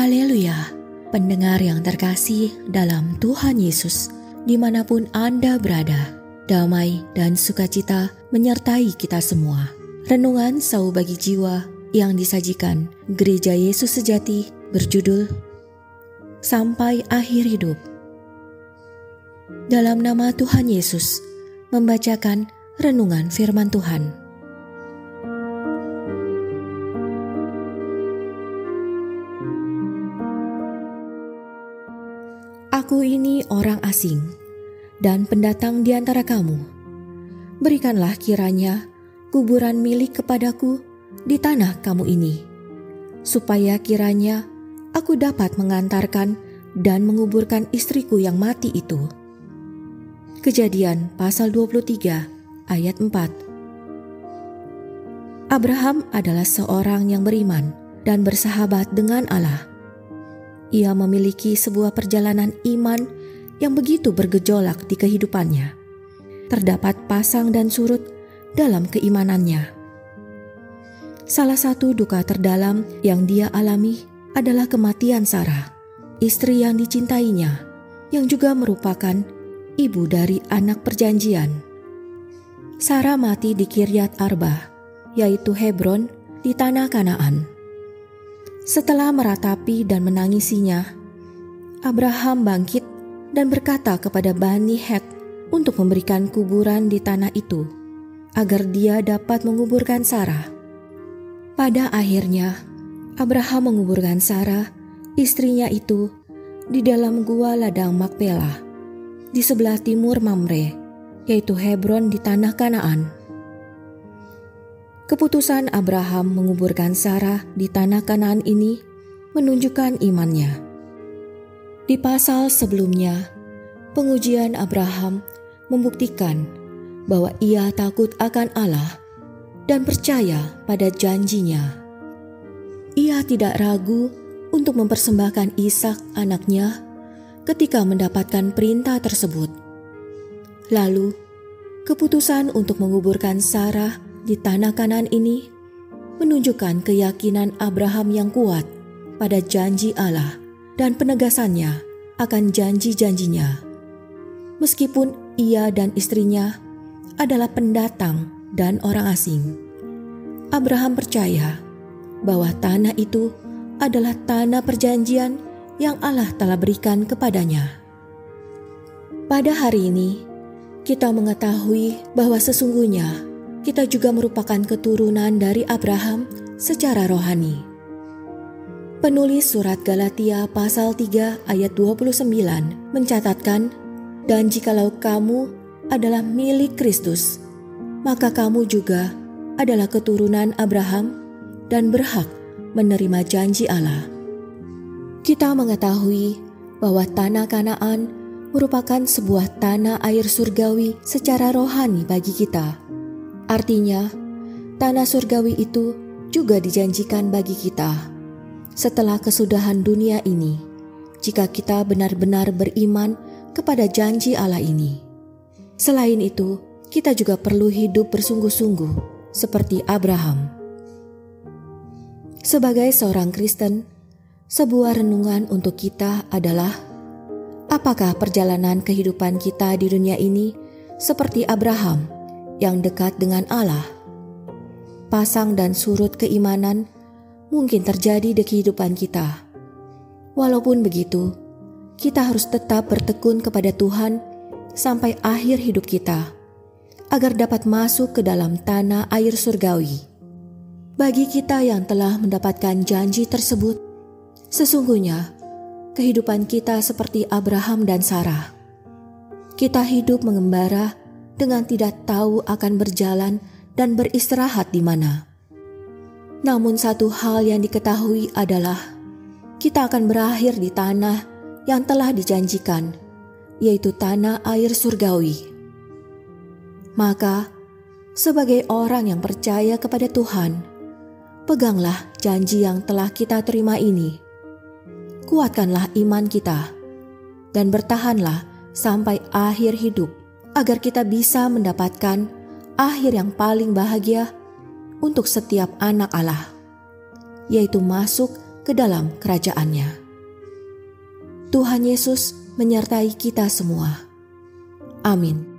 Haleluya, pendengar yang terkasih dalam Tuhan Yesus, dimanapun Anda berada, damai dan sukacita menyertai kita semua. Renungan Sau Bagi Jiwa yang disajikan Gereja Yesus Sejati berjudul Sampai Akhir Hidup. Dalam nama Tuhan Yesus, membacakan renungan firman Tuhan. Aku ini orang asing dan pendatang di antara kamu. Berikanlah kiranya kuburan milik kepadaku di tanah kamu ini, supaya kiranya aku dapat mengantarkan dan menguburkan istriku yang mati itu. Kejadian pasal 23 ayat 4. Abraham adalah seorang yang beriman dan bersahabat dengan Allah. Ia memiliki sebuah perjalanan iman yang begitu bergejolak di kehidupannya. Terdapat pasang dan surut dalam keimanannya. Salah satu duka terdalam yang dia alami adalah kematian Sarah, istri yang dicintainya, yang juga merupakan ibu dari anak perjanjian. Sarah mati di Kiryat Arba, yaitu Hebron di tanah Kanaan. Setelah meratapi dan menangisinya, Abraham bangkit dan berkata kepada Bani Het untuk memberikan kuburan di tanah itu, agar dia dapat menguburkan Sarah. Pada akhirnya, Abraham menguburkan Sarah, istrinya itu, di dalam gua ladang Makpelah, di sebelah timur Mamre, yaitu Hebron di tanah Kanaan. Keputusan Abraham menguburkan Sarah di tanah Kanaan ini menunjukkan imannya. Di pasal sebelumnya, pengujian Abraham membuktikan bahwa ia takut akan Allah dan percaya pada janjinya. Ia tidak ragu untuk mempersembahkan Ishak anaknya ketika mendapatkan perintah tersebut. Lalu, keputusan untuk menguburkan Sarah di tanah Kanaan ini menunjukkan keyakinan Abraham yang kuat pada janji Allah dan penegasannya akan janji-janjinya. Meskipun ia dan istrinya adalah pendatang dan orang asing, Abraham percaya bahwa tanah itu adalah tanah perjanjian yang Allah telah berikan kepadanya. Pada hari ini, kita mengetahui bahwa sesungguhnya kita juga merupakan keturunan dari Abraham secara rohani. Penulis surat Galatia pasal 3 ayat 29 mencatatkan, "Dan jikalau kamu adalah milik Kristus, maka kamu juga adalah keturunan Abraham dan berhak menerima janji Allah." Kita mengetahui bahwa tanah Kanaan merupakan sebuah tanah air surgawi secara rohani bagi kita. Artinya, tanah surgawi itu juga dijanjikan bagi kita setelah kesudahan dunia ini, jika kita benar-benar beriman kepada janji Allah ini. Selain itu, kita juga perlu hidup bersungguh-sungguh seperti Abraham. Sebagai seorang Kristen, sebuah renungan untuk kita adalah, apakah perjalanan kehidupan kita di dunia ini seperti Abraham yang dekat dengan Allah? Pasang dan surut keimanan mungkin terjadi di kehidupan kita. Walaupun begitu, kita harus tetap bertekun kepada Tuhan sampai akhir hidup kita, agar dapat masuk ke dalam tanah air surgawi. Bagi kita yang telah mendapatkan janji tersebut, sesungguhnya kehidupan kita seperti Abraham dan Sarah. Kita hidup mengembara dengan tidak tahu akan berjalan dan beristirahat di mana. Namun satu hal yang diketahui adalah kita akan berakhir di tanah yang telah dijanjikan, yaitu tanah air surgawi. Maka, sebagai orang yang percaya kepada Tuhan, peganglah janji yang telah kita terima ini. Kuatkanlah iman kita dan bertahanlah sampai akhir hidup, agar kita bisa mendapatkan akhir yang paling bahagia untuk setiap anak Allah, yaitu masuk ke dalam kerajaan-Nya. Tuhan Yesus menyertai kita semua. Amin.